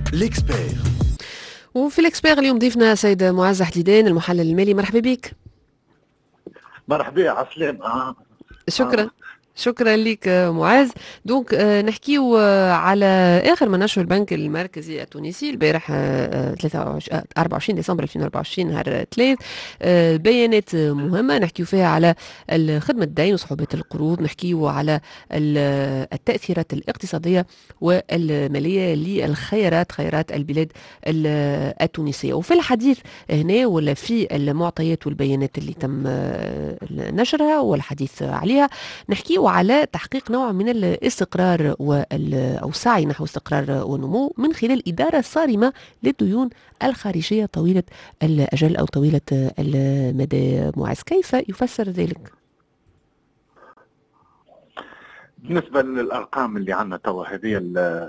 ليكسبير. وفي الاكسبير اليوم ضيفنا سيد معز حديدان المحلل المالي. مرحبا بك. مرحبا يا عسلام. شكرا. شكرا لك معاذ. دونك نحكيو على اخر ما نشر البنك المركزي التونسي البارح 24 ديسمبر 2024 نهار 3. بيانات مهمه نحكيو فيها على خدمه الدين وصعوبات القروض، نحكيو على التاثيرات الاقتصاديه والماليه للخيارات، خيارات البلاد التونسيه. وفي الحديث هنا ولا في المعطيات والبيانات اللي تم نشرها والحديث عليها، نحكيه على تحقيق نوع من الاستقرار أو سعي نحو استقرار ونمو من خلال إدارة صارمة للديون الخارجية طويلة الأجل أو طويلة المدى. معز، كيف يفسر ذلك؟ بالنسبة للأرقام اللي عندنا توا هذه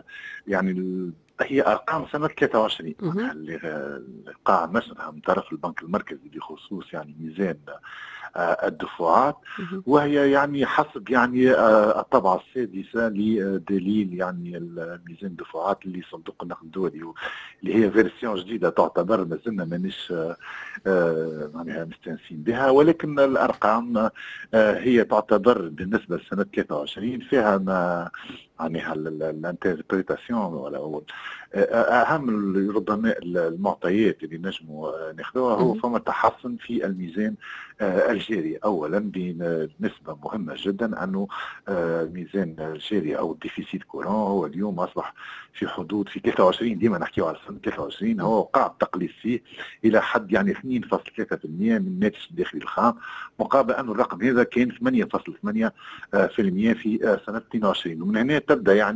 هي أرقام سنة 23 اللي قاعد نشرها من طرف البنك المركزي بخصوص ميزان الدفعات، وهي حسب الطبعة السادسة لدليل الميزان الدفعات اللي صندوق النقد الدولي، اللي هي فيرسيون جديدة تعتبر ما زلنا مانيش مستانسين بها، ولكن الأرقام هي تعتبر بالنسبة لسنة 23 فيها ما الانتربريتاسيون ولا اهم ربما المعطيات اللي نجموا ناخذوها. هو فما تحسن في الميزان الجاري اولا بنسبه مهمه جدا، انه الميزان الجاري او الديفيسيت كورون هو اليوم اصبح في حدود في 23، ديما نحكيو على سنه 23 هو وقع التقليص فيه الى حد 2.3% من الناتج الداخلي الخام، مقابل انه الرقم هذا كان 8.8% في سنه 22. ومن هنا تبدا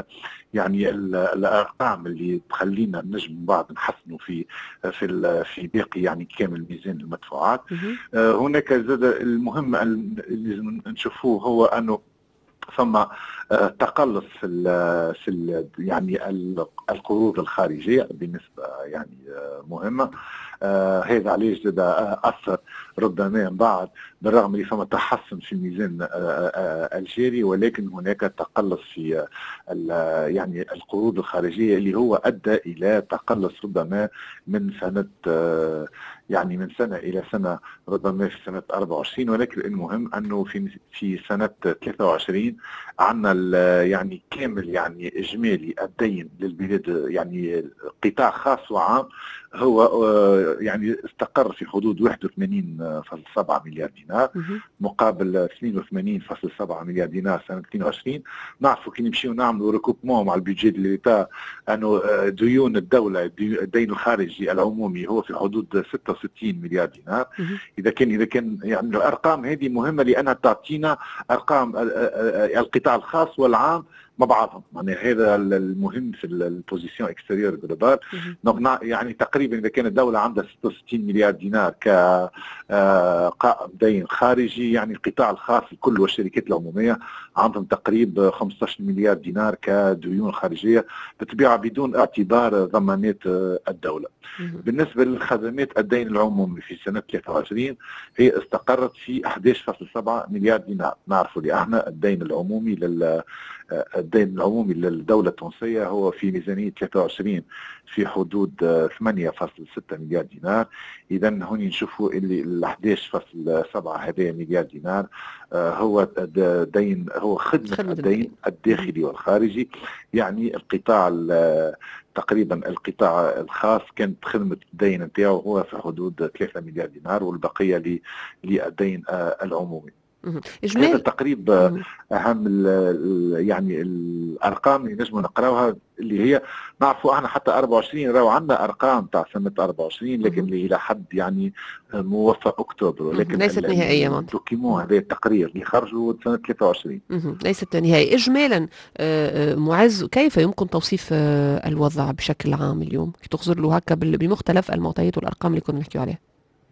الارقام اللي تخلينا نجم بعض نحسنوا في باقي كامل ميزان المدفوعات. هناك زاد المهم اللي نشوفوه هو انه ثم تقلص في القروض الخارجيه بنسبه مهمه. هذا علاش زاد اثر ربما من بعد، بالرغم اللي فما تحسن في الميزان الجاري، ولكن هناك تقلص في القروض الخارجيه اللي هو ادى الى تقلص ربما من سنه من سنه الى سنه، ربما في سنه 24. ولكن المهم انه في سنه 23 عندنا كامل اجمالي الدين للبلاد قطاع خاص وعام هو استقر في حدود 81.7 مليار دينار مقابل 82.7 مليار دينار سنه 22. نعرفوا كي نمشيو نعملوا ريكوبمون مع البيجي ديال ليتا انه ديون الدوله الدين الخارجي العمومي هو في حدود 66 مليار دينار. اذا كان الارقام هذه مهمه لانها تعطينا ارقام القطاع الخاص والعام مع بعضهم، هذا المهم في البوزيسيون اكستيريور جلوبال. تقريبا اذا كانت الدوله عندها 66 مليار دينار كقائم دين خارجي، القطاع الخاص الكل والشركات العموميه عندهم تقريبا 15 مليار دينار كديون خارجيه بالطبيعه بدون اعتبار ضمانات الدوله. بالنسبه للخدمات الدين العمومي في سنه 23 هي استقرت في 11.7 مليار دينار. نعرفوا اللي احنا الدين العمومي للدولة التونسية هو في ميزانية 23 في حدود 8.6 مليار دينار. إذا هوني نشوفوا اللي 11.7 هذا مليار دينار هو دين، هو خدمة الدين الداخلي والخارجي. القطاع تقريبا القطاع الخاص كانت خدمة الدين نتاعو هو في حدود 3 مليار دينار، والبقية للدين العمومي. هذا تقريبا اهم الارقام اللي نجموا نقراوها، اللي هي نعرفوا احنا حتى 24 راهو عندنا ارقام تاع سنه 24، لكن اللي الى حد موفق اكتوبر، ولكن ليست نهائيه. الدوكيمون هذا التقرير اللي خرجوا سنه 23 ليست نهائيه. اجمالا معز، كيف يمكن توصيف الوضع بشكل عام اليوم كي تخزر له هكا بمختلف المعطيات والارقام اللي كنا نحكي عليها؟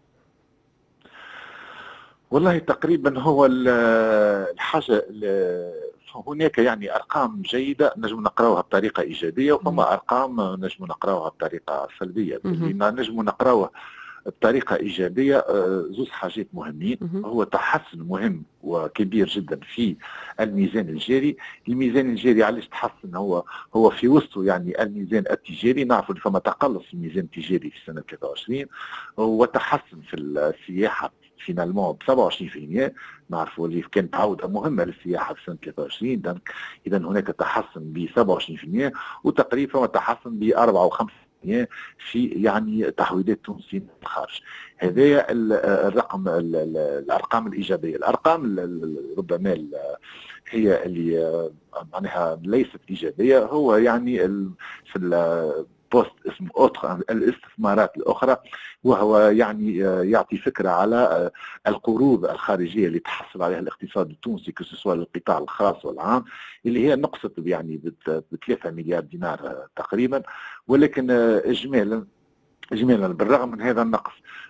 والله تقريبا هو الحاجة هناك أرقام جيدة نجم نقراوها بطريقة إيجابية، وفما أرقام نجم نقراوها بطريقة سلبية. نجم نقراوها بطريقه ايجابيه زوز حاجات مهمين. هو تحسن مهم وكبير جدا في الميزان الجاري. الميزان الجاري علاش تحسن؟ هو في وسطه يعني الميزان التجاري، نعرفوا فما تقلص في الميزان التجاري في سنه 23 وتحسن في السياحه فينالمون ب 27%. نعرفوا اللي كانت عوده مهمه للسياحه في سنه 23. اذا هناك تحسن ب 27% وتقريبا فما تحسن ب 54% في يعني تحويلات تونسية من الخارج. هذايا الرقم الارقام الايجابيه. الارقام ربما هي اللي معناها ليست ايجابيه، هو يعني في بوست اسمه اوتر الاستثمارات الاخرى، وهو يعني يعطي فكره على القروض الخارجيه اللي تحصل عليها الاقتصاد التونسي كسوا للقطاع الخاص والعام، اللي هي نقصت يعني ب 3 مليار دينار تقريبا. ولكن اجمالا بالرغم من هذا النقص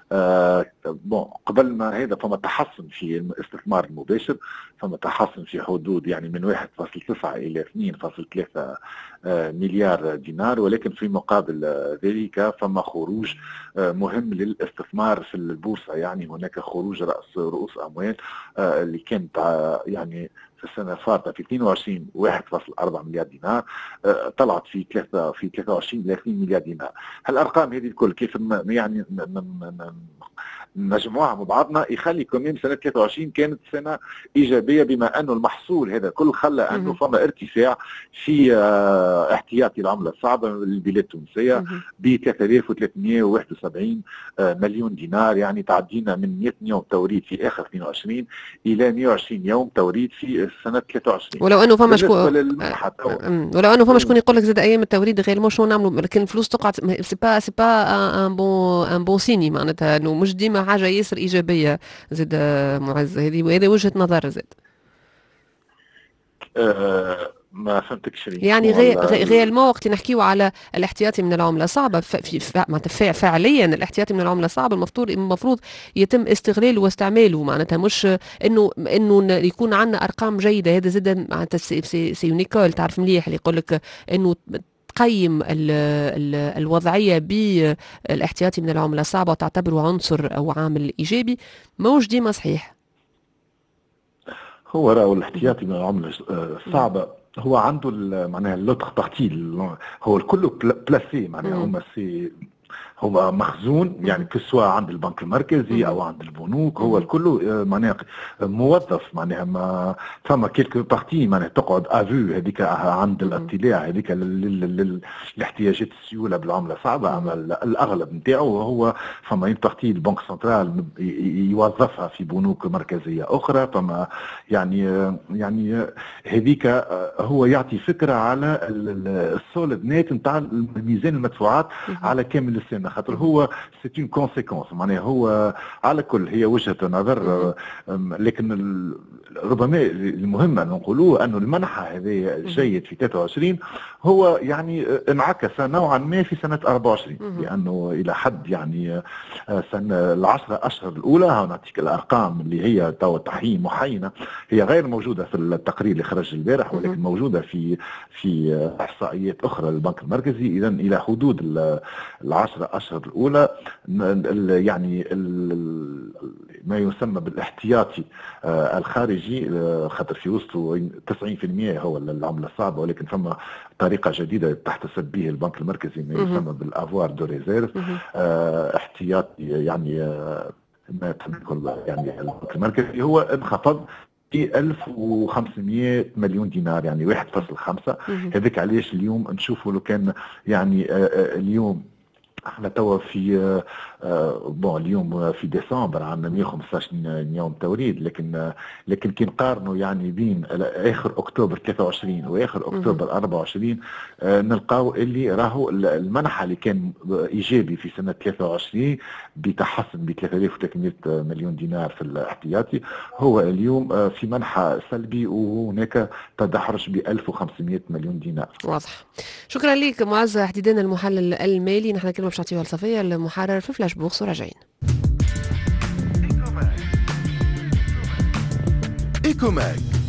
قبل ما هذا فما تحسن في الاستثمار المباشر، فما تحسن في حدود يعني من 1.9 الى 2.3 مليار دينار. ولكن في مقابل ذلك فما خروج مهم للاستثمار في البورصه، يعني هناك خروج رؤوس اموال اللي كانت يعني في السنه الفاتته في 22 1.4 مليار دينار، طلعت في 23 الى 2 مليار دينار. هالارقام هذه الكل كيف يعني نجمعها مع بعضنا يخلي كمان سنه 23 كانت سنه ايجابيه، بما انه المحصول هذا كل خلى انه فما ارتفاع في احتياطي العمله الصعبه للبلاد التونسيه ب 3371 مليون دينار. يعني تعدينا من 100 يوم توريد في اخر 22 الى 120 يوم توريد في سنه 23. ولو انه فما شكون ولو انه فما شكون يقول لك زاد ايام التوريد غير مش نعملوا، لكن الفلوس تقعد سي با ان بون سيني، معناتها انه مش ديما حاجه ياسر ايجابيه. زاد معز هذه وجهه نظر زاد. ما فهمتك شريك. يعني غير وقت نحكيو على الاحتياطي من العمله صعبه معناتها فعليا الاحتياطي من العمله صعبه المفروض يتم استغلاله واستعماله، معناتها مش انه يكون عندنا ارقام جيده. هذا زاد معناتها سي نيكول تعرف مليح اللي يقول لك انه تقيم الوضعيه بالاحتياطي من العمله الصعبه وتعتبره عنصر او عامل ايجابي، موش ديما صحيح. هو راهو الاحتياطي من العمله الصعبه هو عنده معناها لوتر بارتي، هو الكل بلاسي معناها هما مخزون يعني كسوا عند البنك المركزي او عند البنوك. هو الكل معناها موظف، معناها ما فما كيلكو بارتي معناها تقعد افو هذيك عند الاطلاع هذيك لاحتياجات السيوله بالعمله صعبه. اما الاغلب نتاعو هو فما اون بارتي البنك سنترال يوظفها في بنوك مركزيه اخرى. فما يعني هذيك هو يعطي فكره على السولد نت نتاع ميزان المدفوعات على كامل السنه، خاطر هو سي اون كونسيكونس معناها هو على كل هي وجهه نظر. لكن ربما المهم ان نقولوه انه المنحه هذه الجيد في 23 هو يعني انعكس نوعا ما في سنه 24، لانه الى حد يعني سنه العشرة اشهر الاولى نعطيك الارقام اللي هي تو محينه، هي غير موجوده في التقرير اللي خرج البارح ولكن موجوده في احصائيات اخرى للبنك المركزي. اذا الى حدود العشرة اشهر الاولى يعني ما يسمى بالاحتياطي الخارجي، خاطر في وسطه 90% هو العمله الصعبه، ولكن فما طريقه جديده تحتسب به البنك المركزي ما يسمى بالافوار دو ريزيرف، احتياطي يعني ما تملكه يعني البنك المركزي هو انخفض في 1500 مليون دينار يعني 1.5. هذاك علاش اليوم نشوفوا لو كان يعني اليوم احنا توا في اليوم في ديسمبر عندنا 115 يوم توريد، لكن كي نقارنوا يعني بين اخر اكتوبر 23 واخر اكتوبر 24 نلقاو اللي راهو المنحه اللي كان ايجابي في سنه 23 بتحسن ب 3300 مليون دينار في الاحتياطي، هو اليوم في منحى سلبي وهناك تدحرج ب 1500 مليون دينار. واضح. شكرا لك معز حديدان المحلل المالي. نحن كلمه باش نعطيوها الصفيه المحرر في فلاش بوكس وراجعين. إيكوماك